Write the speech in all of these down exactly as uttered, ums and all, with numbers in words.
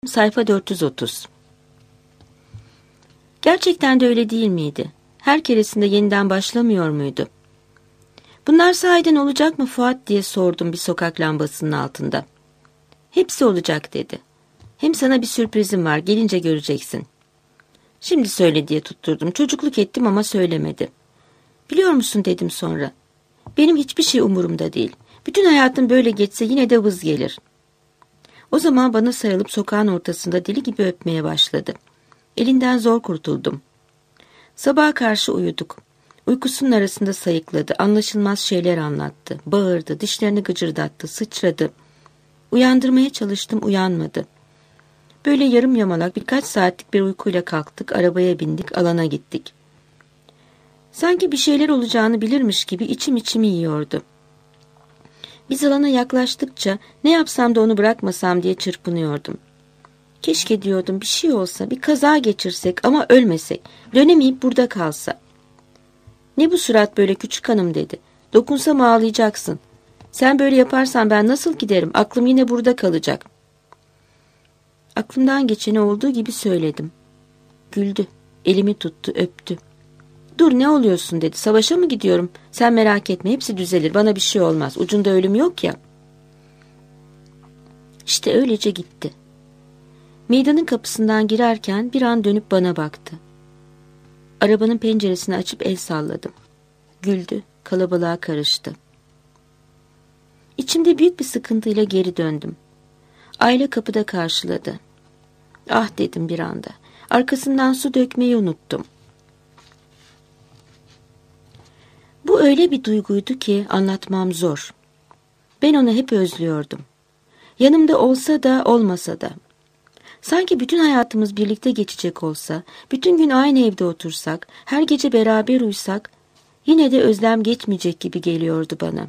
Sayfa dört yüz otuz. Gerçekten de öyle değil miydi? Her keresinde yeniden başlamıyor muydu? Bunlar sahiden olacak mı Fuat diye sordum bir sokak lambasının altında. Hepsi olacak dedi. Hem sana bir sürprizim var, gelince göreceksin. Şimdi söyle diye tutturdum. Çocukluk ettim ama söylemedi. Biliyor musun dedim sonra. Benim hiçbir şey umurumda değil. Bütün hayatım böyle geçse yine de vız gelir. O zaman bana sarılıp sokağın ortasında deli gibi öpmeye başladı. Elinden zor kurtuldum. Sabaha karşı uyuduk. Uykusunun arasında sayıkladı, anlaşılmaz şeyler anlattı. Bağırdı, dişlerini gıcırdattı, sıçradı. Uyandırmaya çalıştım, uyanmadı. Böyle yarım yamalak birkaç saatlik bir uykuyla kalktık, arabaya bindik, alana gittik. Sanki bir şeyler olacağını bilirmiş gibi içim içimi yiyordu. Biz alana yaklaştıkça ne yapsam da onu bırakmasam diye çırpınıyordum. Keşke diyordum bir şey olsa, bir kaza geçirsek ama ölmesek, dönemeyip burada kalsa. Ne bu surat böyle küçük hanım dedi. Dokunsam ağlayacaksın. Sen böyle yaparsan ben nasıl giderim, aklım yine burada kalacak. Aklımdan geçeni olduğu gibi söyledim. Güldü, elimi tuttu, öptü. Dur ne oluyorsun dedi. Savaşa mı gidiyorum? Sen merak etme hepsi düzelir. Bana bir şey olmaz. Ucunda ölüm yok ya. İşte öylece gitti. Meydanın kapısından girerken bir an dönüp bana baktı. Arabanın penceresini açıp el salladım. Güldü. Kalabalığa karıştı. İçimde büyük bir sıkıntıyla geri döndüm. Aile kapıda karşıladı. Ah dedim bir anda. Arkasından su dökmeyi unuttum. Bu öyle bir duyguydu ki anlatmam zor. Ben onu hep özlüyordum. Yanımda olsa da olmasa da. Sanki bütün hayatımız birlikte geçecek olsa, bütün gün aynı evde otursak, her gece beraber uyusak, yine de özlem geçmeyecek gibi geliyordu bana.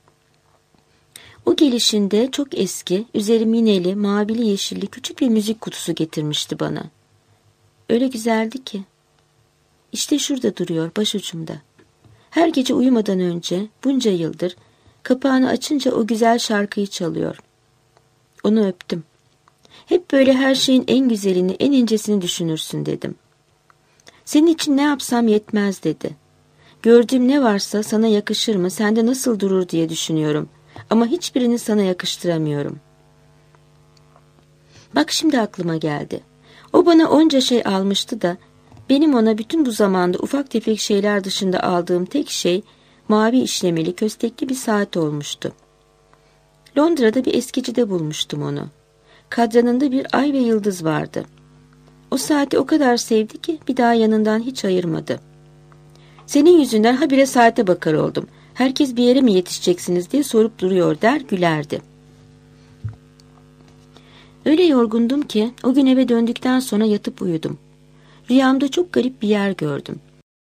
O gelişinde çok eski, üzeri mineli, mavili yeşilli küçük bir müzik kutusu getirmişti bana. Öyle güzeldi ki. İşte şurada duruyor, başucumda. Her gece uyumadan önce, bunca yıldır, kapağını açınca o güzel şarkıyı çalıyor. Onu öptüm. Hep böyle her şeyin en güzelini, en incesini düşünürsün dedim. Senin için ne yapsam yetmez dedi. Gördüğüm ne varsa sana yakışır mı, sende nasıl durur diye düşünüyorum. Ama hiçbirini sana yakıştıramıyorum. Bak şimdi aklıma geldi. O bana onca şey almıştı da, benim ona bütün bu zamanda ufak tefek şeyler dışında aldığım tek şey, mavi işlemeli köstekli bir saat olmuştu. Londra'da bir eskicide bulmuştum onu. Kadranında bir ay ve yıldız vardı. O saati o kadar sevdi ki bir daha yanından hiç ayırmadı. Senin yüzünden habire saate bakar oldum. Herkes bir yere mi yetişeceksiniz diye sorup duruyor der gülerdi. Öyle yorgundum ki o gün eve döndükten sonra yatıp uyudum. Rüyamda çok garip bir yer gördüm.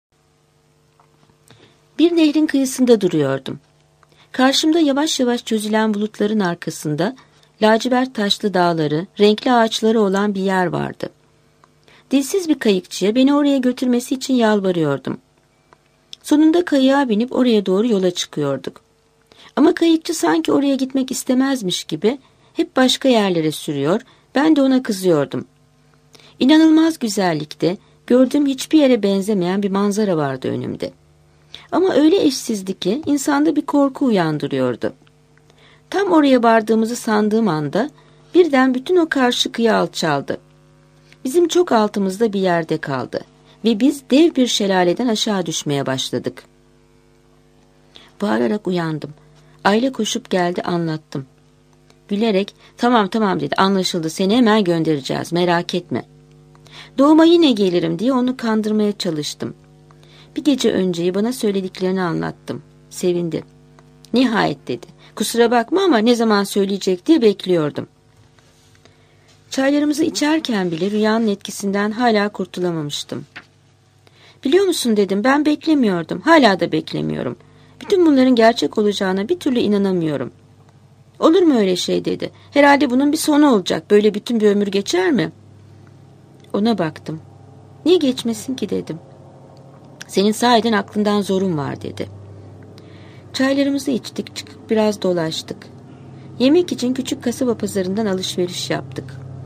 Bir nehrin kıyısında duruyordum. Karşımda yavaş yavaş çözülen bulutların arkasında lacivert taşlı dağları, renkli ağaçları olan bir yer vardı. Dilsiz bir kayıkçıya beni oraya götürmesi için yalvarıyordum. Sonunda kayığa binip oraya doğru yola çıkıyorduk. Ama kayıkçı sanki oraya gitmek istemezmiş gibi hep başka yerlere sürüyor, ben de ona kızıyordum. İnanılmaz güzellikte, gördüğüm hiçbir yere benzemeyen bir manzara vardı önümde. Ama öyle eşsizdi ki insanda bir korku uyandırıyordu. Tam oraya vardığımızı sandığım anda birden bütün o karşı kıyı alçaldı. Bizim çok altımızda bir yerde kaldı ve biz dev bir şelaleden aşağı düşmeye başladık. Bağırarak uyandım. Aile koşup geldi, anlattım. Gülerek tamam tamam dedi, anlaşıldı, seni hemen göndereceğiz, merak etme. Doğuma yine gelirim diye onu kandırmaya çalıştım. Bir gece önceyi bana söylediklerini anlattım. Sevindi. Nihayet dedi. Kusura bakma ama ne zaman söyleyecek diye bekliyordum. Çaylarımızı içerken bile rüyanın etkisinden hala kurtulamamıştım. Biliyor musun dedim, ben beklemiyordum. Hala da beklemiyorum. Bütün bunların gerçek olacağına bir türlü inanamıyorum. Olur mu öyle şey dedi. Herhalde bunun bir sonu olacak. Böyle bütün bir ömür geçer mi? Ona baktım. Niye geçmesin ki dedim. Senin sahiden aklından zorun var dedi. Çaylarımızı içtik, çıkıp biraz dolaştık. Yemek için küçük kasaba pazarından alışveriş yaptık.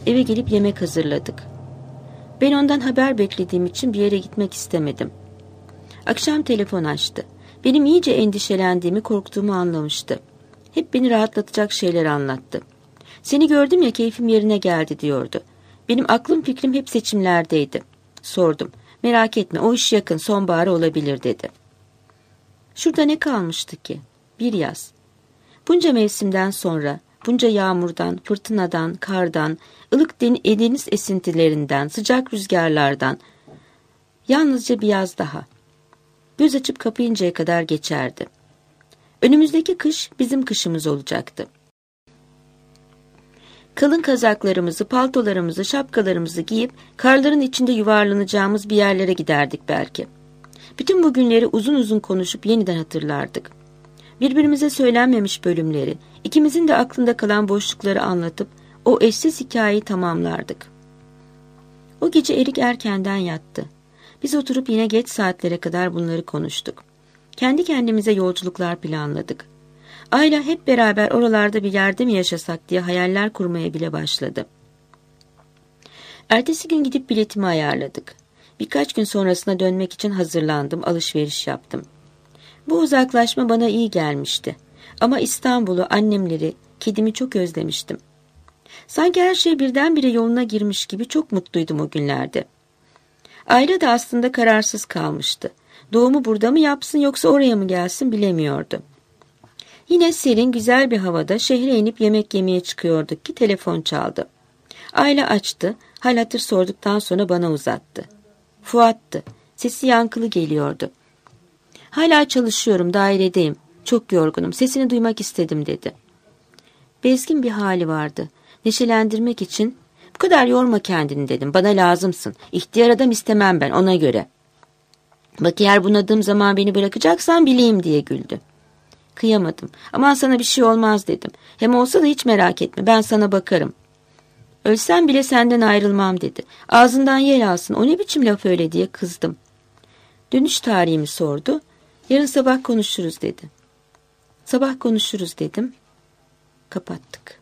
Eve gelip yemek hazırladık. Ben ondan haber beklediğim için bir yere gitmek istemedim. Akşam telefon açtı. Benim iyice endişelendiğimi, korktuğumu anlamıştı. Hep beni rahatlatacak şeyler anlattı. Seni gördüm ya, keyfim yerine geldi diyordu. Benim aklım fikrim hep seçimlerdeydi. Sordum. Merak etme, o iş yakın, sonbahar olabilir dedi. Şurada ne kalmıştı ki? Bir yaz. Bunca mevsimden sonra, bunca yağmurdan, fırtınadan, kardan, ılık deniz esintilerinden, sıcak rüzgarlardan, yalnızca bir yaz daha. Göz açıp kapayıncaya kadar geçerdi. Önümüzdeki kış bizim kışımız olacaktı. Kalın kazaklarımızı, paltolarımızı, şapkalarımızı giyip karların içinde yuvarlanacağımız bir yerlere giderdik belki. Bütün bu günleri uzun uzun konuşup yeniden hatırlardık. Birbirimize söylenmemiş bölümleri, ikimizin de aklında kalan boşlukları anlatıp o eşsiz hikayeyi tamamlardık. O gece Erik erkenden yattı. Biz oturup yine geç saatlere kadar bunları konuştuk. Kendi kendimize yolculuklar planladık. Ayla hep beraber oralarda bir yerde mi yaşasak diye hayaller kurmaya bile başladı. Ertesi gün gidip biletimi ayarladık. Birkaç gün sonrasına dönmek için hazırlandım, alışveriş yaptım. Bu uzaklaşma bana iyi gelmişti. Ama İstanbul'u, annemleri, kedimi çok özlemiştim. Sanki her şey birdenbire yoluna girmiş gibi çok mutluydum o günlerde. Ayla da aslında kararsız kalmıştı. Doğumu burada mı yapsın yoksa oraya mı gelsin bilemiyordu. Yine serin, güzel bir havada şehre inip yemek yemeye çıkıyorduk ki telefon çaldı. Ayla açtı, hal hatır sorduktan sonra bana uzattı. Fuat'tı. Sesi yankılı geliyordu. Hala çalışıyorum, dairedeyim. Çok yorgunum, sesini duymak istedim dedi. Bezgin bir hali vardı. Neşelendirmek için, bu kadar yorma kendini dedim, bana lazımsın. İhtiyar adam istemem ben, ona göre. Bak eğer bunadığım zaman beni bırakacaksan bileyim diye güldü. Kıyamadım. Aman sana bir şey olmaz dedim. Hem olsa da hiç merak etme, ben sana bakarım. Ölsem bile senden ayrılmam dedi. Ağzından yel alsın, o ne biçim laf öyle diye kızdım. Dönüş tarihimi sordu. Yarın sabah konuşuruz dedi. Sabah konuşuruz dedim. Kapattık.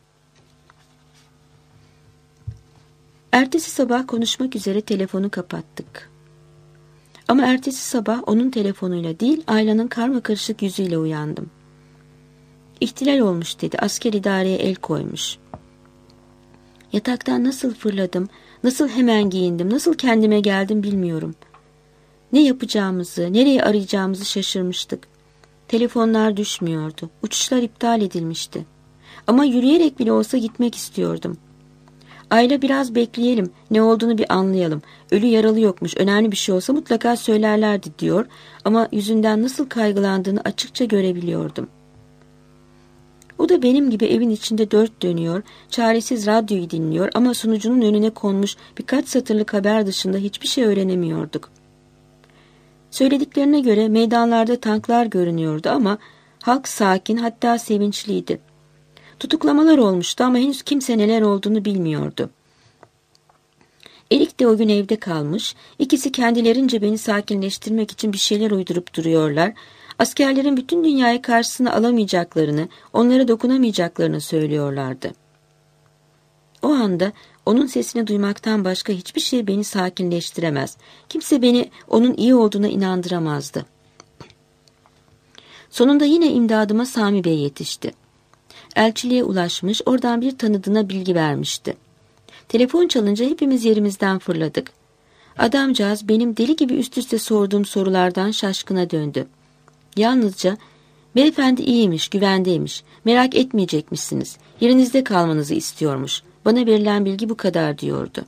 Ertesi sabah konuşmak üzere telefonu kapattık. Ama ertesi sabah onun telefonuyla değil, Ayla'nın karmakarışık yüzüyle uyandım. İhtilal olmuş dedi, asker idareye el koymuş. Yataktan nasıl fırladım, nasıl hemen giyindim, nasıl kendime geldim bilmiyorum. Ne yapacağımızı, nereye arayacağımızı şaşırmıştık. Telefonlar düşmüyordu, uçuşlar iptal edilmişti. Ama yürüyerek bile olsa gitmek istiyordum. Ayla biraz bekleyelim, ne olduğunu bir anlayalım. Ölü yaralı yokmuş, önemli bir şey olsa mutlaka söylerlerdi diyor. Ama yüzünden nasıl kaygılandığını açıkça görebiliyordum. O da benim gibi evin içinde dört dönüyor, çaresiz radyoyu dinliyor ama sunucunun önüne konmuş birkaç satırlık haber dışında hiçbir şey öğrenemiyorduk. Söylediklerine göre meydanlarda tanklar görünüyordu ama halk sakin, hatta sevinçliydi. Tutuklamalar olmuştu ama henüz kimse neler olduğunu bilmiyordu. Erik de o gün evde kalmış, ikisi kendilerince beni sakinleştirmek için bir şeyler uydurup duruyorlar, askerlerin bütün dünyayı karşısına alamayacaklarını, onlara dokunamayacaklarını söylüyorlardı. O anda onun sesini duymaktan başka hiçbir şey beni sakinleştiremez, kimse beni onun iyi olduğuna inandıramazdı. Sonunda yine imdadıma Sami Bey yetişti. Elçiliğe ulaşmış, oradan bir tanıdığına bilgi vermişti. Telefon çalınca hepimiz yerimizden fırladık. Adamcağız benim deli gibi üst üste sorduğum sorulardan şaşkına döndü. Yalnızca, beyefendi iyiymiş, güvendeymiş, merak etmeyecekmişsiniz, yerinizde kalmanızı istiyormuş, bana verilen bilgi bu kadar diyordu.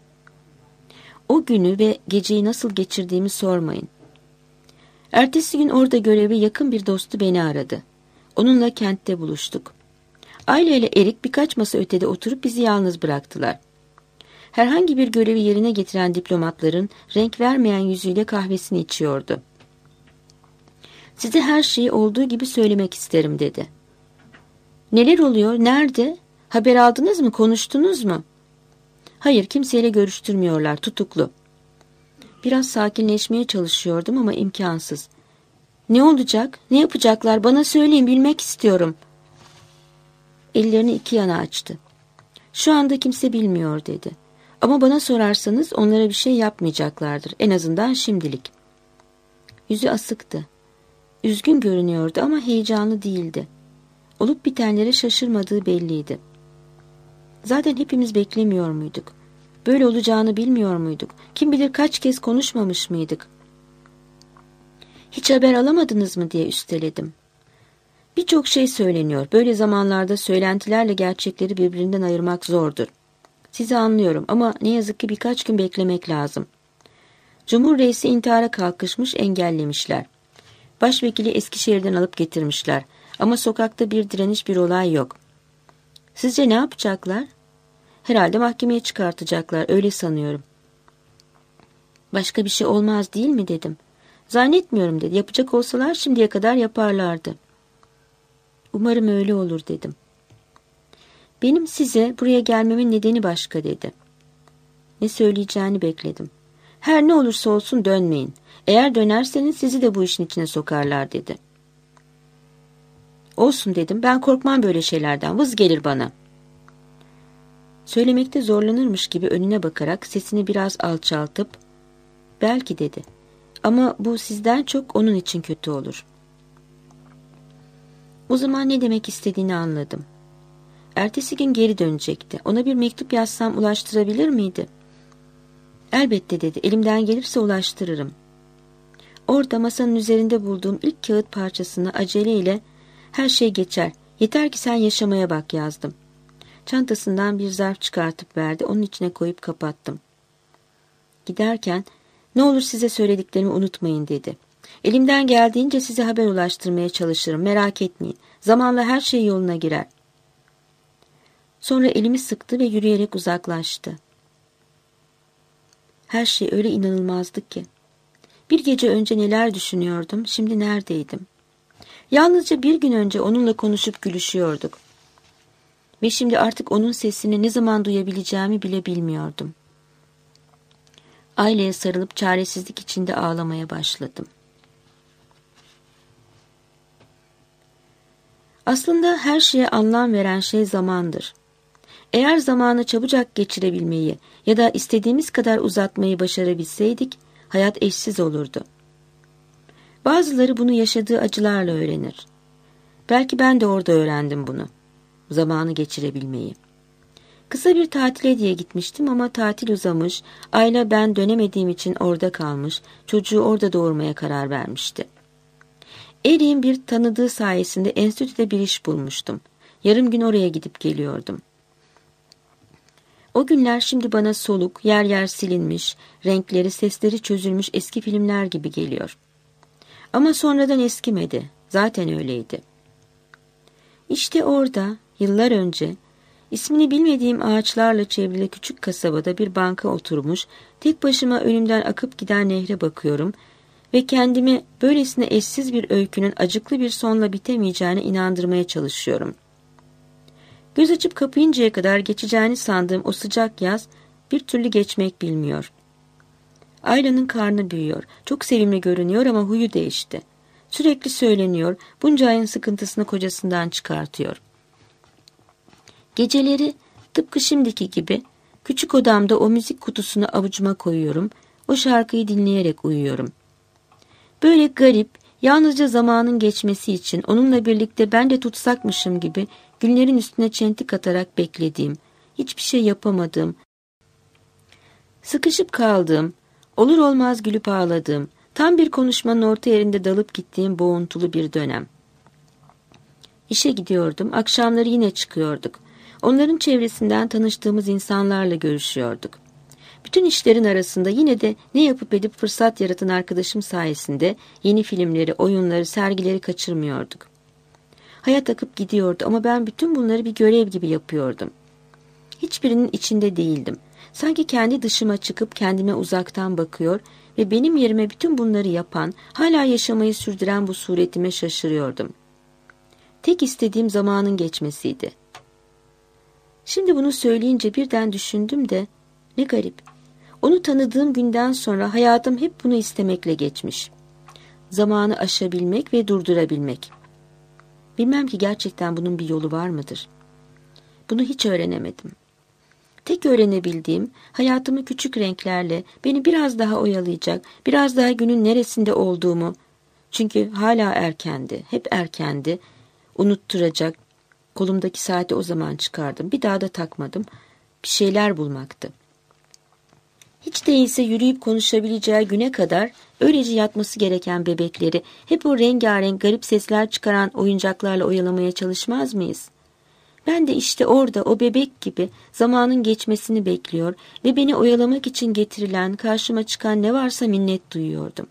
O günü ve geceyi nasıl geçirdiğimi sormayın. Ertesi gün orada görevli yakın bir dostu beni aradı. Onunla kentte buluştuk. Ayla ile Erik birkaç masa ötede oturup bizi yalnız bıraktılar. Herhangi bir görevi yerine getiren diplomatların renk vermeyen yüzüyle kahvesini içiyordu. Size her şeyi olduğu gibi söylemek isterim dedi. Neler oluyor? Nerede? Haber aldınız mı? Konuştunuz mu? Hayır, kimseyle görüştürmüyorlar, tutuklu. Biraz sakinleşmeye çalışıyordum ama imkansız. Ne olacak? Ne yapacaklar? Bana söyleyin, bilmek istiyorum. Ellerini iki yana açtı. Şu anda kimse bilmiyor dedi. Ama bana sorarsanız onlara bir şey yapmayacaklardır. En azından şimdilik. Yüzü asıktı. Üzgün görünüyordu ama heyecanlı değildi. Olup bitenlere şaşırmadığı belliydi. Zaten hepimiz beklemiyor muyduk? Böyle olacağını bilmiyor muyduk? Kim bilir kaç kez konuşmamış mıydık? Hiç haber alamadınız mı diye üsteledim. Birçok şey söyleniyor. Böyle zamanlarda söylentilerle gerçekleri birbirinden ayırmak zordur. Sizi anlıyorum ama ne yazık ki birkaç gün beklemek lazım. Cumhur reisi intihara kalkışmış, engellemişler. Başvekili Eskişehir'den alıp getirmişler. Ama sokakta bir direniş, bir olay yok. Sizce ne yapacaklar? Herhalde mahkemeye çıkartacaklar, öyle sanıyorum. Başka bir şey olmaz değil mi dedim. Zannetmiyorum dedi. Yapacak olsalar şimdiye kadar yaparlardı. Umarım öyle olur dedim. Benim size buraya gelmemin nedeni başka dedi. Ne söyleyeceğini bekledim. Her ne olursa olsun dönmeyin. Eğer dönerseniz sizi de bu işin içine sokarlar dedi. Olsun dedim. Ben korkmam böyle şeylerden. Vız gelir bana. Söylemekte zorlanırmış gibi önüne bakarak sesini biraz alçaltıp belki dedi. Ama bu sizden çok onun için kötü olur. O zaman ne demek istediğini anladım. Ertesi gün geri dönecekti. Ona bir mektup yazsam ulaştırabilir miydi? Elbette dedi. Elimden gelirse ulaştırırım. Orada masanın üzerinde bulduğum ilk kağıt parçasını aceleyle her şey geçer. Yeter ki sen yaşamaya bak yazdım. Çantasından bir zarf çıkartıp verdi. Onun içine koyup kapattım. Giderken ne olur size söylediklerimi unutmayın dedi. Elimden geldiğince size haber ulaştırmaya çalışırım. Merak etmeyin. Zamanla her şey yoluna girer. Sonra elimi sıktı ve yürüyerek uzaklaştı. Her şey öyle inanılmazdı ki. Bir gece önce neler düşünüyordum, şimdi neredeydim? Yalnızca bir gün önce onunla konuşup gülüşüyorduk. Ve şimdi artık onun sesini ne zaman duyabileceğimi bile bilmiyordum. Aileye sarılıp çaresizlik içinde ağlamaya başladım. Aslında her şeye anlam veren şey zamandır. Eğer zamanı çabucak geçirebilmeyi ya da istediğimiz kadar uzatmayı başarabilseydik, hayat eşsiz olurdu. Bazıları bunu yaşadığı acılarla öğrenir. Belki ben de orada öğrendim bunu. Zamanı geçirebilmeyi. Kısa bir tatile diye gitmiştim ama tatil uzamış, Ayla ben dönemediğim için orada kalmış, çocuğu orada doğurmaya karar vermişti. Eriğin bir tanıdığı sayesinde enstitüde bir iş bulmuştum. Yarım gün oraya gidip geliyordum. O günler şimdi bana soluk, yer yer silinmiş, renkleri, sesleri çözülmüş eski filmler gibi geliyor. Ama sonradan eskimedi. Zaten öyleydi. İşte orada, yıllar önce, ismini bilmediğim ağaçlarla çevrili küçük kasabada bir banka oturmuş, tek başıma önümden akıp giden nehre bakıyorum ve kendimi böylesine eşsiz bir öykünün acıklı bir sonla bitemeyeceğine inandırmaya çalışıyorum. Göz açıp kapayıncaya kadar geçeceğini sandığım o sıcak yaz bir türlü geçmek bilmiyor. Ayla'nın karnı büyüyor. Çok sevimli görünüyor ama huyu değişti. Sürekli söyleniyor, bunca ayın sıkıntısını kocasından çıkartıyor. Geceleri tıpkı şimdiki gibi küçük odamda o müzik kutusunu avucuma koyuyorum, o şarkıyı dinleyerek uyuyorum. Böyle garip, yalnızca zamanın geçmesi için onunla birlikte ben de tutsakmışım gibi günlerin üstüne çentik atarak beklediğim, hiçbir şey yapamadığım, sıkışıp kaldığım, olur olmaz gülüp ağladığım, tam bir konuşmanın orta yerinde dalıp gittiğim boğuntulu bir dönem. İşe gidiyordum, akşamları yine çıkıyorduk. Onların çevresinden tanıştığımız insanlarla görüşüyorduk. Bütün işlerin arasında yine de ne yapıp edip fırsat yaratan arkadaşım sayesinde yeni filmleri, oyunları, sergileri kaçırmıyorduk. Hayat akıp gidiyordu ama ben bütün bunları bir görev gibi yapıyordum. Hiçbirinin içinde değildim. Sanki kendi dışıma çıkıp kendime uzaktan bakıyor ve benim yerime bütün bunları yapan, hala yaşamayı sürdüren bu suretime şaşırıyordum. Tek istediğim zamanın geçmesiydi. Şimdi bunu söyleyince birden düşündüm de ne garip. Onu tanıdığım günden sonra hayatım hep bunu istemekle geçmiş. Zamanı aşabilmek ve durdurabilmek. Bilmem ki gerçekten bunun bir yolu var mıdır? Bunu hiç öğrenemedim. Tek öğrenebildiğim, hayatımı küçük renklerle, beni biraz daha oyalayacak, biraz daha günün neresinde olduğumu, çünkü hala erkendi, hep erkendi, unutturacak, kolumdaki saati o zaman çıkardım, bir daha da takmadım, bir şeyler bulmaktı. Hiç değilse yürüyüp konuşabileceği güne kadar öylece yatması gereken bebekleri hep o rengarenk garip sesler çıkaran oyuncaklarla oyalamaya çalışmaz mıyız? Ben de işte orada o bebek gibi zamanın geçmesini bekliyor ve beni oyalamak için getirilen, karşıma çıkan ne varsa minnet duyuyordum.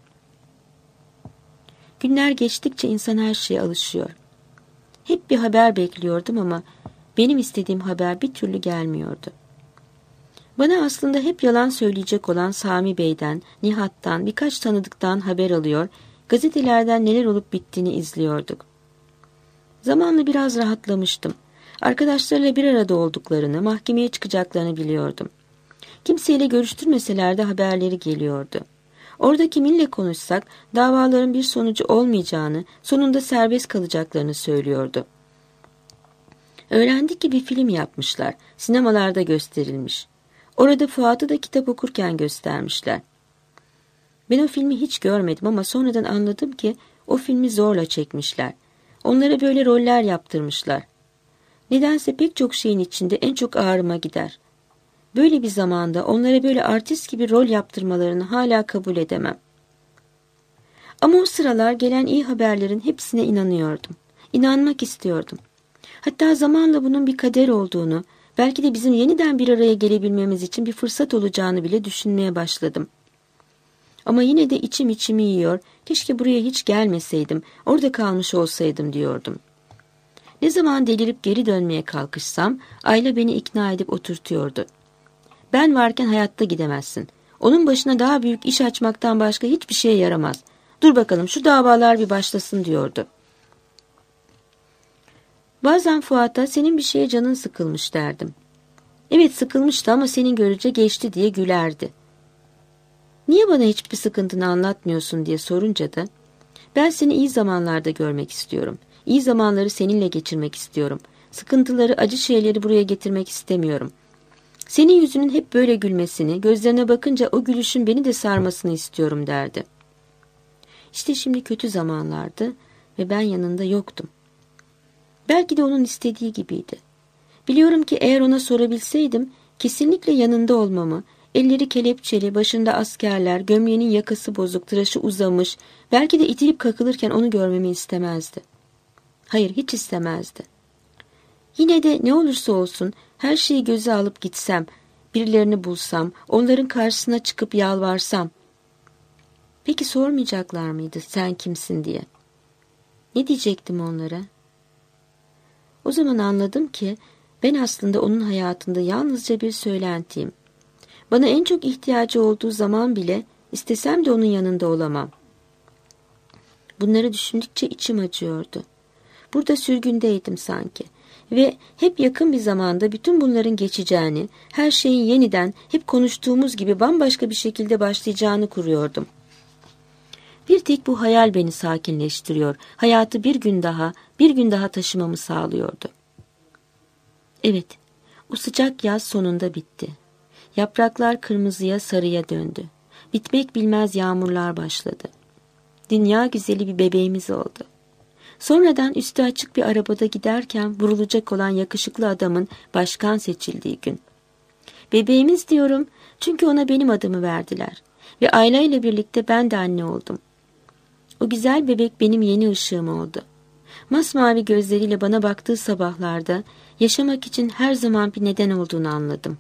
Günler geçtikçe insan her şeye alışıyor. Hep bir haber bekliyordum ama benim istediğim haber bir türlü gelmiyordu. Bana aslında hep yalan söyleyecek olan Sami Bey'den, Nihat'tan, birkaç tanıdıktan haber alıyor, gazetelerden neler olup bittiğini izliyorduk. Zamanla biraz rahatlamıştım. Arkadaşlarıyla bir arada olduklarını, mahkemeye çıkacaklarını biliyordum. Kimseyle görüştürmeseler de haberleri geliyordu. Orada kiminle konuşsak davaların bir sonucu olmayacağını, sonunda serbest kalacaklarını söylüyordu. Öğrendik ki bir film yapmışlar, sinemalarda gösterilmiş. Orada Fuat'ı da kitap okurken göstermişler. Ben o filmi hiç görmedim ama sonradan anladım ki o filmi zorla çekmişler. Onlara böyle roller yaptırmışlar. Nedense pek çok şeyin içinde en çok ağrıma gider. Böyle bir zamanda onlara böyle artist gibi rol yaptırmalarını hala kabul edemem. Ama o sıralar gelen iyi haberlerin hepsine inanıyordum. İnanmak istiyordum. Hatta zamanla bunun bir kader olduğunu, belki de bizim yeniden bir araya gelebilmemiz için bir fırsat olacağını bile düşünmeye başladım. Ama yine de içim içimi yiyor, keşke buraya hiç gelmeseydim, orada kalmış olsaydım diyordum. Ne zaman delirip geri dönmeye kalkışsam, Ayla beni ikna edip oturtuyordu. Ben varken hayatta gidemezsin. Onun başına daha büyük iş açmaktan başka hiçbir şeye yaramaz. Dur bakalım şu davalar bir başlasın diyordu. Bazen Fuat'a senin bir şeye canın sıkılmış derdim. Evet sıkılmıştı ama senin görünce geçti diye gülerdi. Niye bana hiçbir sıkıntını anlatmıyorsun diye sorunca da ben seni iyi zamanlarda görmek istiyorum. İyi zamanları seninle geçirmek istiyorum. Sıkıntıları, acı şeyleri buraya getirmek istemiyorum. Senin yüzünün hep böyle gülmesini, gözlerine bakınca o gülüşün beni de sarmasını istiyorum derdi. İşte şimdi kötü zamanlardı ve ben yanında yoktum. Belki de onun istediği gibiydi. Biliyorum ki eğer ona sorabilseydim, kesinlikle yanında olmamı, elleri kelepçeli, başında askerler, gömleğinin yakası bozuk, tıraşı uzamış, belki de itilip kakılırken onu görmemi istemezdi. Hayır, hiç istemezdi. Yine de ne olursa olsun her şeyi göze alıp gitsem, birilerini bulsam, onların karşısına çıkıp yalvarsam. Peki sormayacaklar mıydı sen kimsin diye? Ne diyecektim onlara? O zaman anladım ki ben aslında onun hayatında yalnızca bir söylentiyim. Bana en çok ihtiyacı olduğu zaman bile istesem de onun yanında olamam. Bunları düşündükçe içim acıyordu. Burada sürgündeydim sanki ve hep yakın bir zamanda bütün bunların geçeceğini, her şeyin yeniden hep konuştuğumuz gibi bambaşka bir şekilde başlayacağını kuruyordum. Bir tek bu hayal beni sakinleştiriyor, hayatı bir gün daha, bir gün daha taşımamı sağlıyordu. Evet, o sıcak yaz sonunda bitti. Yapraklar kırmızıya, sarıya döndü. Bitmek bilmez yağmurlar başladı. Dünya güzeli bir bebeğimiz oldu. Sonradan üstü açık bir arabada giderken vurulacak olan yakışıklı adamın başkan seçildiği gün. Bebeğimiz diyorum çünkü ona benim adımı verdiler. Ve Ayla ile birlikte ben de anne oldum. O güzel bebek benim yeni ışığım oldu. Masmavi gözleriyle bana baktığı sabahlarda yaşamak için her zaman bir neden olduğunu anladım.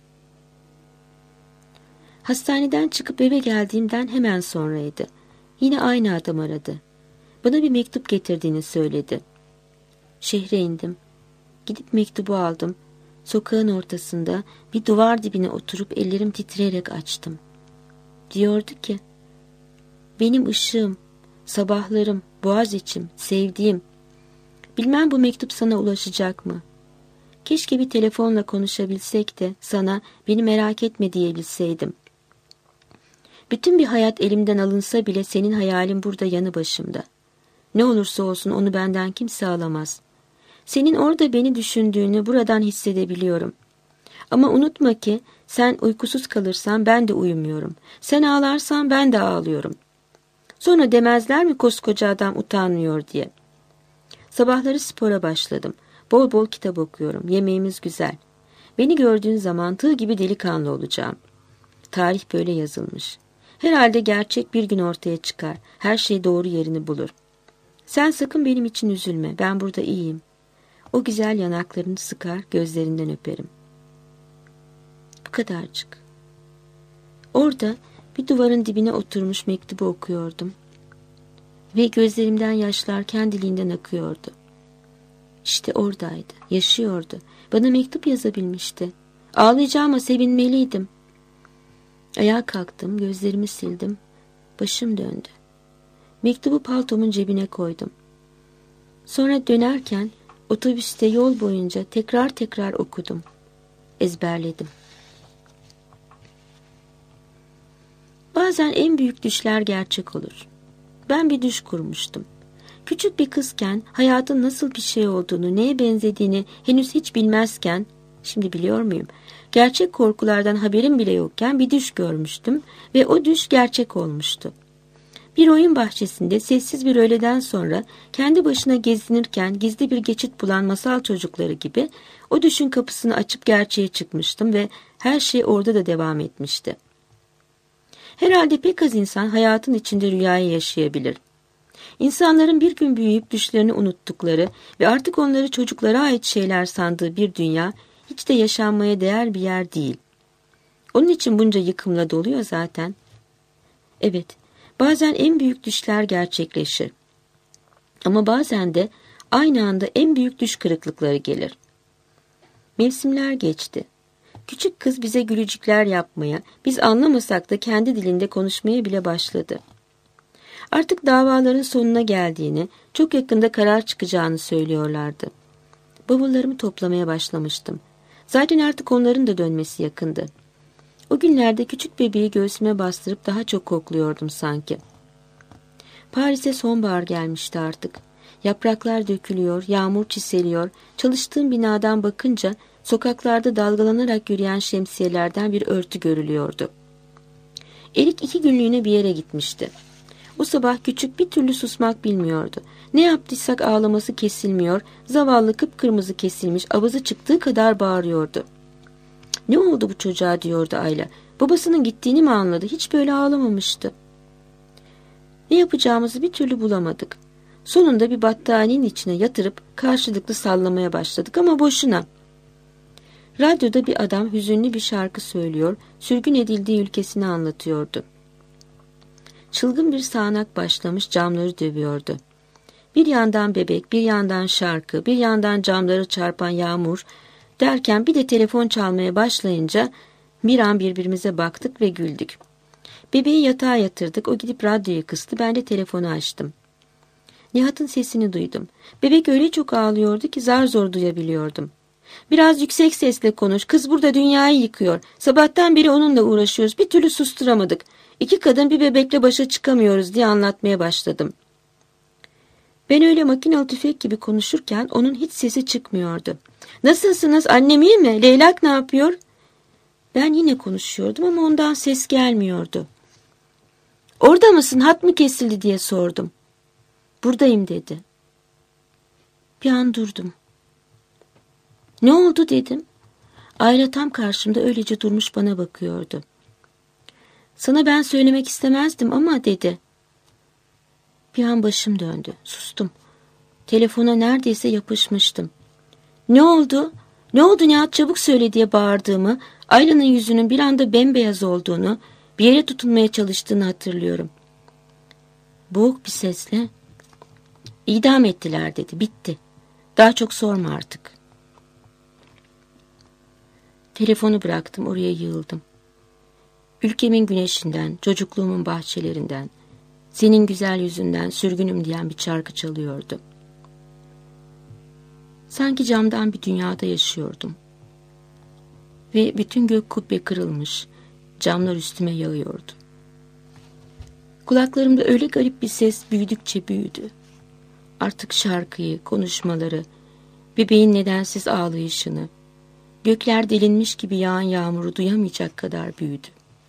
Hastaneden çıkıp eve geldiğimden hemen sonraydı. Yine aynı adam aradı. Bana bir mektup getirdiğini söyledi. Şehre indim. Gidip mektubu aldım. Sokağın ortasında bir duvar dibine oturup ellerim titreyerek açtım. Diyordu ki, benim ışığım, sabahlarım, Boğaziçi'm, sevdiğim. Bilmem bu mektup sana ulaşacak mı? Keşke bir telefonla konuşabilsek de sana beni merak etme diyebilseydim. Bütün bir hayat elimden alınsa bile senin hayalin burada yanı başımda. Ne olursa olsun onu benden kimse alamaz. Senin orada beni düşündüğünü buradan hissedebiliyorum. Ama unutma ki sen uykusuz kalırsan ben de uyumuyorum. Sen ağlarsan ben de ağlıyorum. Sonra demezler mi koskoca adam utanmıyor diye. Sabahları spora başladım. Bol bol kitap okuyorum. Yemeğimiz güzel. Beni gördüğün zaman tığ gibi delikanlı olacağım. Tarih böyle yazılmış. Herhalde gerçek bir gün ortaya çıkar. Her şey doğru yerini bulur. Sen sakın benim için üzülme. Ben burada iyiyim. O güzel yanaklarını sıkar, gözlerinden öperim. Bu kadarcık. Orada bir duvarın dibine oturmuş mektubu okuyordum. Ve gözlerimden yaşlar kendiliğinden akıyordu. İşte oradaydı, yaşıyordu. Bana mektup yazabilmişti. Ağlayacağıma sevinmeliydim. Ayağa kalktım, gözlerimi sildim. Başım döndü. Mektubu paltomun cebine koydum. Sonra dönerken otobüste yol boyunca tekrar tekrar okudum. Ezberledim. Bazen en büyük düşler gerçek olur. Ben bir düş kurmuştum. Küçük bir kızken hayatın nasıl bir şey olduğunu, neye benzediğini henüz hiç bilmezken, şimdi biliyor muyum? Gerçek korkulardan haberim bile yokken bir düş görmüştüm ve o düş gerçek olmuştu. Bir oyun bahçesinde sessiz bir öğleden sonra kendi başına gezinirken gizli bir geçit bulan masal çocukları gibi o düşün kapısını açıp gerçeğe çıkmıştım ve her şey orada da devam etmişti. Herhalde pek az insan hayatın içinde rüyayı yaşayabilir. İnsanların bir gün büyüyüp düşlerini unuttukları ve artık onları çocuklara ait şeyler sandığı bir dünya hiç de yaşanmaya değer bir yer değil. Onun için bunca yıkımla doluyor zaten. Evet, bazen en büyük düşler gerçekleşir. Ama bazen de aynı anda en büyük düş kırıklıkları gelir. Mevsimler geçti. Küçük kız bize gülücükler yapmaya, biz anlamasak da kendi dilinde konuşmaya bile başladı. Artık davaların sonuna geldiğini, çok yakında karar çıkacağını söylüyorlardı. Bavullarımı toplamaya başlamıştım. Zaten artık onların da dönmesi yakındı. O günlerde küçük bebeği göğsüme bastırıp daha çok kokluyordum sanki. Paris'e sonbahar gelmişti artık. Yapraklar dökülüyor, yağmur çiseliyor. Çalıştığım binadan bakınca sokaklarda dalgalanarak yürüyen şemsiyelerden bir örtü görülüyordu. Erik iki günlüğüne bir yere gitmişti. O sabah küçük bir türlü susmak bilmiyordu. Ne yaptıysak ağlaması kesilmiyor, zavallı kıpkırmızı kesilmiş, avazı çıktığı kadar bağırıyordu. Ne oldu bu çocuğa diyordu Ayla. Babasının gittiğini mi anladı? Hiç böyle ağlamamıştı. Ne yapacağımızı bir türlü bulamadık. Sonunda bir battaniyenin içine yatırıp karşılıklı sallamaya başladık ama boşuna. Radyoda bir adam hüzünlü bir şarkı söylüyor, sürgün edildiği ülkesini anlatıyordu. Çılgın bir sağanak başlamış, camları dövüyordu. Bir yandan bebek, bir yandan şarkı, bir yandan camları çarpan yağmur derken bir de telefon çalmaya başlayınca bir an birbirimize baktık ve güldük. Bebeği yatağa yatırdık, o gidip radyoyu kıstı, ben de telefonu açtım. Nihat'ın sesini duydum. Bebek öyle çok ağlıyordu ki zar zor duyabiliyordum. Biraz yüksek sesle konuş, kız burada dünyayı yıkıyor. Sabahtan beri onunla uğraşıyoruz, bir türlü susturamadık. İki kadın bir bebekle başa çıkamıyoruz diye anlatmaya başladım. Ben öyle makinalı tüfek gibi konuşurken onun hiç sesi çıkmıyordu. Nasılsınız, annem iyi mi, Leylak ne yapıyor? Ben yine konuşuyordum ama ondan ses gelmiyordu. Orada mısın, hat mı kesildi diye sordum. Buradayım dedi. Bir an durdum. Ne oldu dedim. Ayla tam karşımda öylece durmuş bana bakıyordu. Sana ben söylemek istemezdim ama dedi. Bir an başım döndü. Sustum. Telefona neredeyse yapışmıştım. Ne oldu? Ne oldu Nihat, çabuk söyle diye bağırdığımı, Ayla'nın yüzünün bir anda bembeyaz olduğunu, bir yere tutunmaya çalıştığını hatırlıyorum. Boğuk bir sesle, İdam ettiler dedi, bitti. Daha çok sorma artık. Telefonu bıraktım, oraya yığıldım. Ülkemin güneşinden, çocukluğumun bahçelerinden, senin güzel yüzünden sürgünüm diyen bir şarkı çalıyordu. Sanki camdan bir dünyada yaşıyordum. Ve bütün gök kubbe kırılmış, camlar üstüme yağıyordu. Kulaklarımda öyle garip bir ses büyüdükçe büyüdü. Artık şarkıyı, konuşmaları, bebeğin nedensiz ağlayışını, Gökler delinmiş gibi yağan yağmuru duyamayacak kadar büyüdü.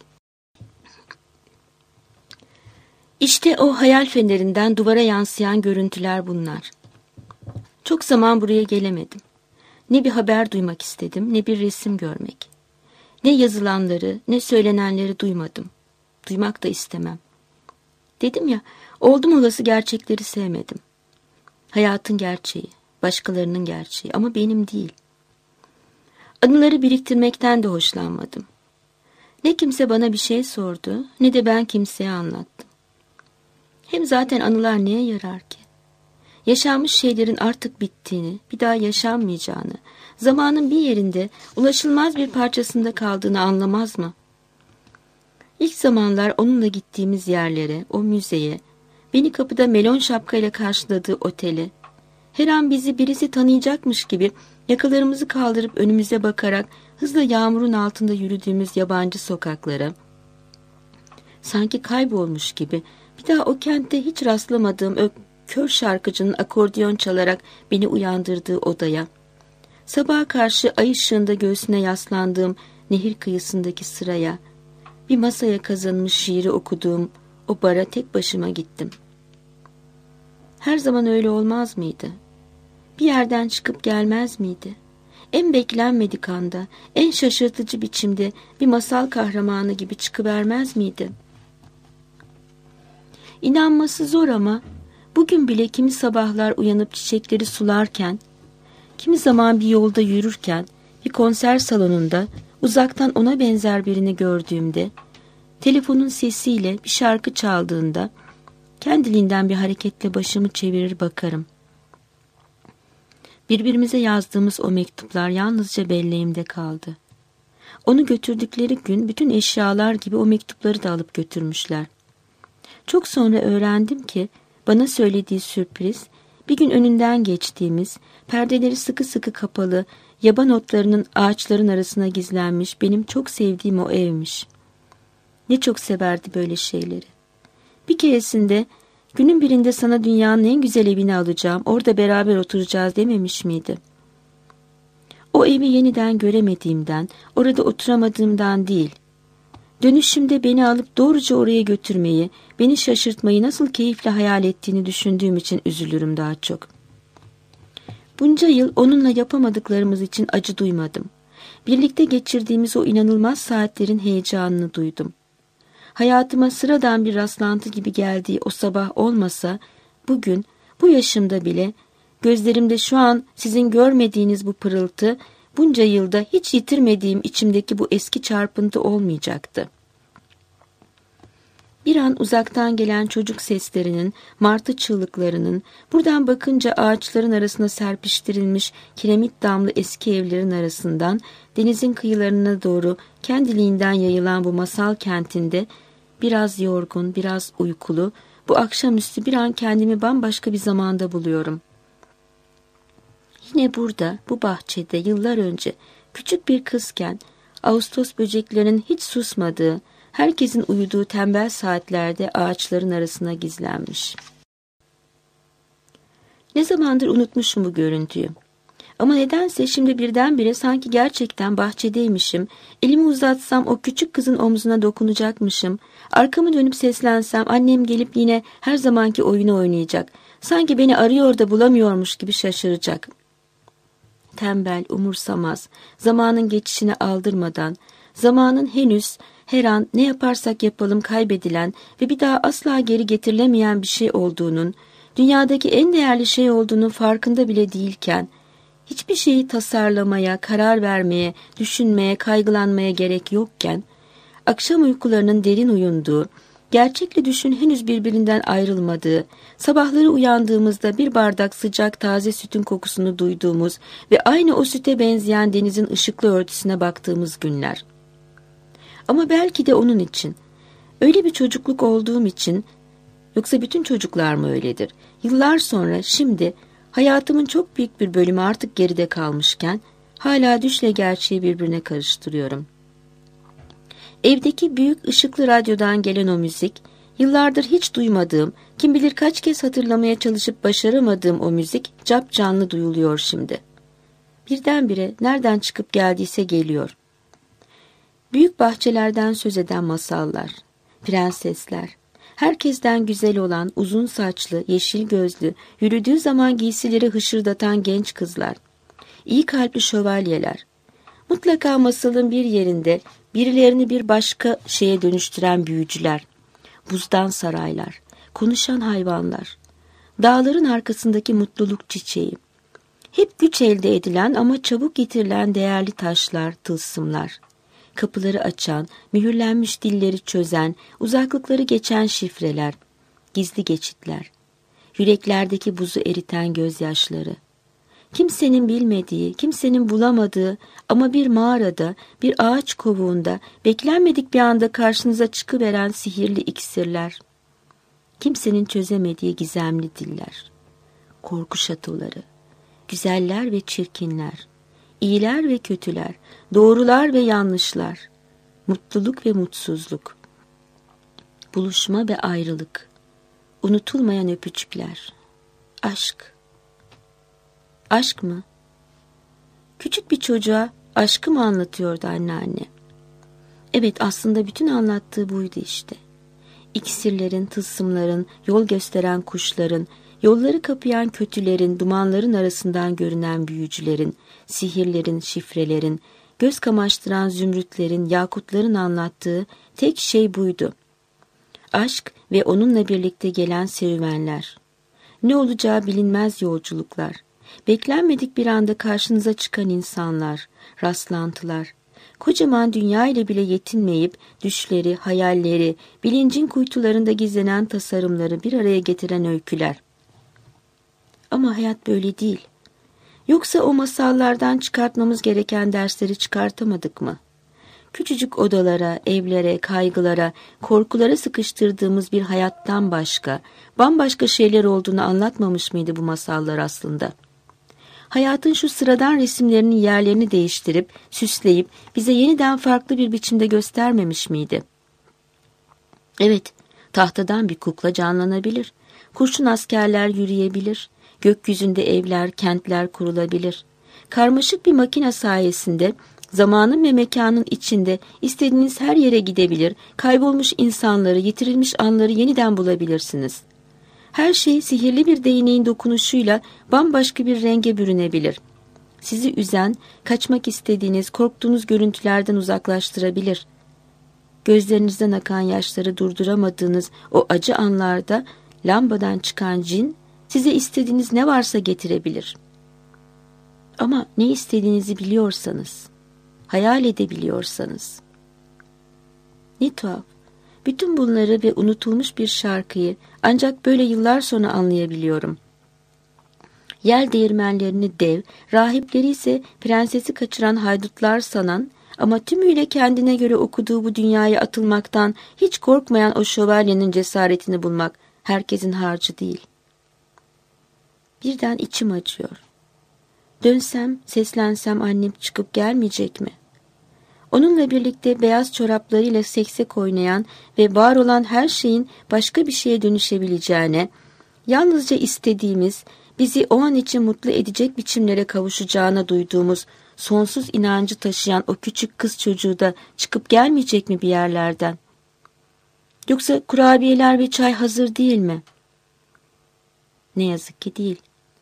İşte o hayal fenerinden duvara yansıyan görüntüler bunlar. Çok zaman buraya gelemedim. Ne bir haber duymak istedim, ne bir resim görmek. Ne yazılanları, ne söylenenleri duymadım. Duymak da istemem. Dedim ya, oldum olası gerçekleri sevmedim. Hayatın gerçeği, başkalarının gerçeği ama benim değil. Anıları biriktirmekten de hoşlanmadım. Ne kimse bana bir şey sordu, ne de ben kimseye anlattım. Hem zaten anılar neye yarar ki? Yaşanmış şeylerin artık bittiğini, bir daha yaşanmayacağını, zamanın bir yerinde, ulaşılmaz bir parçasında kaldığını anlamaz mı? İlk zamanlar onunla gittiğimiz yerlere, o müzeye, beni kapıda melon şapkayla karşıladığı otele, her an bizi birisi tanıyacakmış gibi yakalarımızı kaldırıp önümüze bakarak hızla yağmurun altında yürüdüğümüz yabancı sokaklara, sanki kaybolmuş gibi bir daha o kentte hiç rastlamadığım o kör şarkıcının akordeon çalarak beni uyandırdığı odaya, sabaha karşı ay ışığında göğsüne yaslandığım nehir kıyısındaki sıraya, bir masaya kazanmış şiiri okuduğum o bara tek başıma gittim. Her zaman öyle olmaz mıydı? Bir yerden çıkıp gelmez miydi? En beklenmedik anda, en şaşırtıcı biçimde bir masal kahramanı gibi çıkıvermez miydi? İnanması zor ama bugün bile kimi sabahlar uyanıp çiçekleri sularken, kimi zaman bir yolda yürürken, bir konser salonunda uzaktan ona benzer birini gördüğümde, telefonun sesiyle bir şarkı çaldığında, kendiliğinden bir hareketle başımı çevirir bakarım. Birbirimize yazdığımız o mektuplar yalnızca belleğimde kaldı. Onu götürdükleri gün bütün eşyalar gibi o mektupları da alıp götürmüşler. Çok sonra öğrendim ki bana söylediği sürpriz, bir gün önünden geçtiğimiz, perdeleri sıkı sıkı kapalı, yaban otlarının ağaçların arasına gizlenmiş benim çok sevdiğim o evmiş. Ne çok severdi böyle şeyleri. Bir keresinde, günün birinde sana dünyanın en güzel evini alacağım, orada beraber oturacağız dememiş miydi? O evi yeniden göremediğimden, orada oturamadığımdan değil, dönüşümde beni alıp doğruca oraya götürmeyi, beni şaşırtmayı nasıl keyifle hayal ettiğini düşündüğüm için üzülürüm daha çok. Bunca yıl onunla yapamadıklarımız için acı duymadım. Birlikte geçirdiğimiz o inanılmaz saatlerin heyecanını duydum. Hayatıma sıradan bir rastlantı gibi geldiği o sabah olmasa, bugün, bu yaşımda bile, gözlerimde şu an sizin görmediğiniz bu pırıltı, bunca yılda hiç yitirmediğim içimdeki bu eski çarpıntı olmayacaktı. Bir an uzaktan gelen çocuk seslerinin, martı çığlıklarının, buradan bakınca ağaçların arasına serpiştirilmiş kiremit damlı eski evlerin arasından, denizin kıyılarına doğru kendiliğinden yayılan bu masal kentinde, biraz yorgun, biraz uykulu, bu akşamüstü bir an kendimi bambaşka bir zamanda buluyorum. Yine burada, bu bahçede yıllar önce küçük bir kızken, Ağustos böceklerinin hiç susmadığı, herkesin uyuduğu tembel saatlerde ağaçların arasına gizlenmiş. Ne zamandır unutmuşum bu görüntüyü. Ama nedense şimdi birdenbire sanki gerçekten bahçedeymişim, elimi uzatsam o küçük kızın omzuna dokunacakmışım, arkamı dönüp seslensem annem gelip yine her zamanki oyunu oynayacak, sanki beni arıyor da bulamıyormuş gibi şaşıracak. Tembel, umursamaz, zamanın geçişine aldırmadan, zamanın henüz, her an ne yaparsak yapalım kaybedilen ve bir daha asla geri getirilemeyen bir şey olduğunun, dünyadaki en değerli şey olduğunun farkında bile değilken, hiçbir şeyi tasarlamaya, karar vermeye, düşünmeye, kaygılanmaya gerek yokken, akşam uykularının derin uyunduğu, gerçekle düşün henüz birbirinden ayrılmadığı, sabahları uyandığımızda bir bardak sıcak taze sütün kokusunu duyduğumuz ve aynı o süte benzeyen denizin ışıklı örtüsüne baktığımız günler. Ama belki de onun için, öyle bir çocukluk olduğum için, yoksa bütün çocuklar mı öyledir? Yıllar sonra şimdi hayatımın çok büyük bir bölümü artık geride kalmışken, hala düşle gerçeği birbirine karıştırıyorum. Evdeki büyük ışıklı radyodan gelen o müzik, yıllardır hiç duymadığım, kim bilir kaç kez hatırlamaya çalışıp başaramadığım o müzik cap canlı duyuluyor şimdi. Birdenbire nereden çıkıp geldiyse geliyor. Büyük bahçelerden söz eden masallar, prensesler, herkesten güzel olan uzun saçlı, yeşil gözlü, yürüdüğü zaman giysileri hışırdatan genç kızlar, iyi kalpli şövalyeler, mutlaka masalın bir yerinde birilerini bir başka şeye dönüştüren büyücüler, buzdan saraylar, konuşan hayvanlar, dağların arkasındaki mutluluk çiçeği, hep güç elde edilen ama çabuk getirilen değerli taşlar, tılsımlar, kapıları açan, mühürlenmiş dilleri çözen, uzaklıkları geçen şifreler, gizli geçitler, yüreklerdeki buzu eriten gözyaşları, kimsenin bilmediği, kimsenin bulamadığı ama bir mağarada, bir ağaç kovuğunda, beklenmedik bir anda karşınıza çıkıveren sihirli iksirler, kimsenin çözemediği gizemli diller, korku şatoları, güzeller ve çirkinler, iyiler ve kötüler, doğrular ve yanlışlar, mutluluk ve mutsuzluk, buluşma ve ayrılık, unutulmayan öpücükler, aşk. Aşk mı? Küçük bir çocuğa aşkı mı anlatıyordu anneanne? Evet, aslında bütün anlattığı buydu işte. İksirlerin, tılsımların, yol gösteren kuşların, yolları kapayan kötülerin, dumanların arasından görünen büyücülerin, sihirlerin, şifrelerin, göz kamaştıran zümrütlerin, yakutların anlattığı tek şey buydu. Aşk ve onunla birlikte gelen serüvenler. Ne olacağı bilinmez yolculuklar. Beklenmedik bir anda karşınıza çıkan insanlar, rastlantılar. Kocaman dünya ile bile yetinmeyip düşleri, hayalleri, bilincin kuytularında gizlenen tasarımları bir araya getiren öyküler. Ama hayat böyle değil. Yoksa o masallardan çıkartmamız gereken dersleri çıkartamadık mı? Küçücük odalara, evlere, kaygılara, korkulara sıkıştırdığımız bir hayattan başka, bambaşka şeyler olduğunu anlatmamış mıydı bu masallar aslında? Hayatın şu sıradan resimlerinin yerlerini değiştirip, süsleyip, bize yeniden farklı bir biçimde göstermemiş miydi? Evet, tahtadan bir kukla canlanabilir, kurşun askerler yürüyebilir, gökyüzünde evler, kentler kurulabilir. Karmaşık bir makine sayesinde zamanın ve mekanın içinde istediğiniz her yere gidebilir, kaybolmuş insanları, yitirilmiş anları yeniden bulabilirsiniz. Her şey sihirli bir değneğin dokunuşuyla bambaşka bir renge bürünebilir. Sizi üzen, kaçmak istediğiniz, korktuğunuz görüntülerden uzaklaştırabilir. Gözlerinizden akan yaşları durduramadığınız o acı anlarda lambadan çıkan cin, size istediğiniz ne varsa getirebilir. Ama ne istediğinizi biliyorsanız, hayal edebiliyorsanız. Ne tuhaf, bütün bunları ve unutulmuş bir şarkıyı ancak böyle yıllar sonra anlayabiliyorum. Yel değirmenlerini dev, rahipleri ise prensesi kaçıran haydutlar sanan ama tümüyle kendine göre okuduğu bu dünyaya atılmaktan hiç korkmayan o şövalyenin cesaretini bulmak herkesin harcı değil. Birden içim acıyor. Dönsem, seslensem annem çıkıp gelmeyecek mi? Onunla birlikte beyaz çoraplarıyla seksek oynayan ve var olan her şeyin başka bir şeye dönüşebileceğine, yalnızca istediğimiz, bizi o an için mutlu edecek biçimlere kavuşacağına duyduğumuz sonsuz inancı taşıyan o küçük kız çocuğu da çıkıp gelmeyecek mi bir yerlerden? Yoksa kurabiyeler ve çay hazır değil mi? Ne yazık ki değil.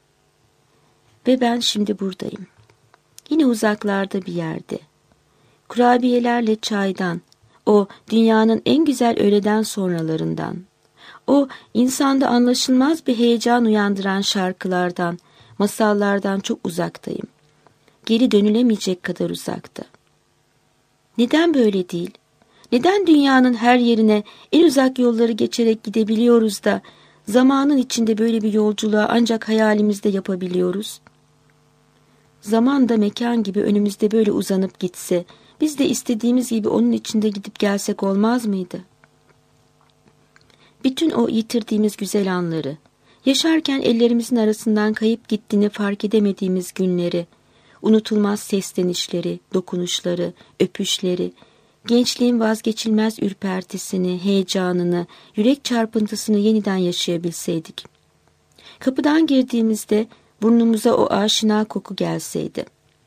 Ve ben şimdi buradayım. Yine uzaklarda bir yerde. Kurabiyelerle çaydan, o dünyanın en güzel öğleden sonralarından, o insanda anlaşılmaz bir heyecan uyandıran şarkılardan, masallardan çok uzaktayım. Geri dönülemeyecek kadar uzakta. Neden böyle değil? Neden dünyanın her yerine en uzak yolları geçerek gidebiliyoruz da zamanın içinde böyle bir yolculuğa ancak hayalimizde yapabiliyoruz? Zaman da mekan gibi önümüzde böyle uzanıp gitse, biz de istediğimiz gibi onun içinde gidip gelsek olmaz mıydı? Bütün o yitirdiğimiz güzel anları, yaşarken ellerimizin arasından kayıp gittiğini fark edemediğimiz günleri, unutulmaz seslenişleri, dokunuşları, öpüşleri, gençliğin vazgeçilmez ürpertisini, heyecanını, yürek çarpıntısını yeniden yaşayabilseydik. Kapıdan girdiğimizde burnumuza o aşina koku gelseydi.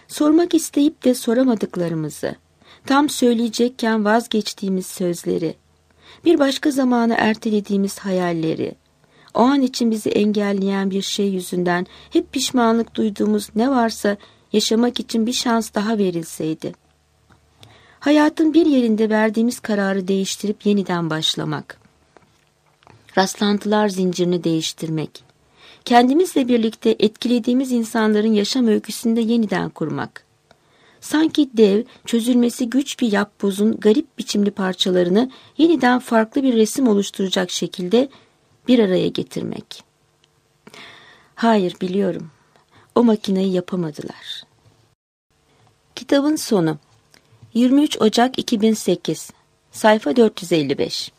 Sormak isteyip de soramadıklarımızı, tam söyleyecekken vazgeçtiğimiz sözleri, bir başka zamana ertelediğimiz hayalleri, o an için bizi engelleyen bir şey yüzünden hep pişmanlık duyduğumuz ne varsa yaşamak için bir şans daha verilseydi. Hayatın bir yerinde verdiğimiz kararı değiştirip yeniden başlamak. Rastlantılar zincirini değiştirmek. Kendimizle birlikte etkilediğimiz insanların yaşam öyküsünde yeniden kurmak. Sanki dev, çözülmesi güç bir yapbozun garip biçimli parçalarını yeniden farklı bir resim oluşturacak şekilde bir araya getirmek. Hayır, biliyorum. O makineyi yapamadılar. Kitabın sonu. yirmi üç Ocak iki bin sekiz. Sayfa dört yüz elli beş.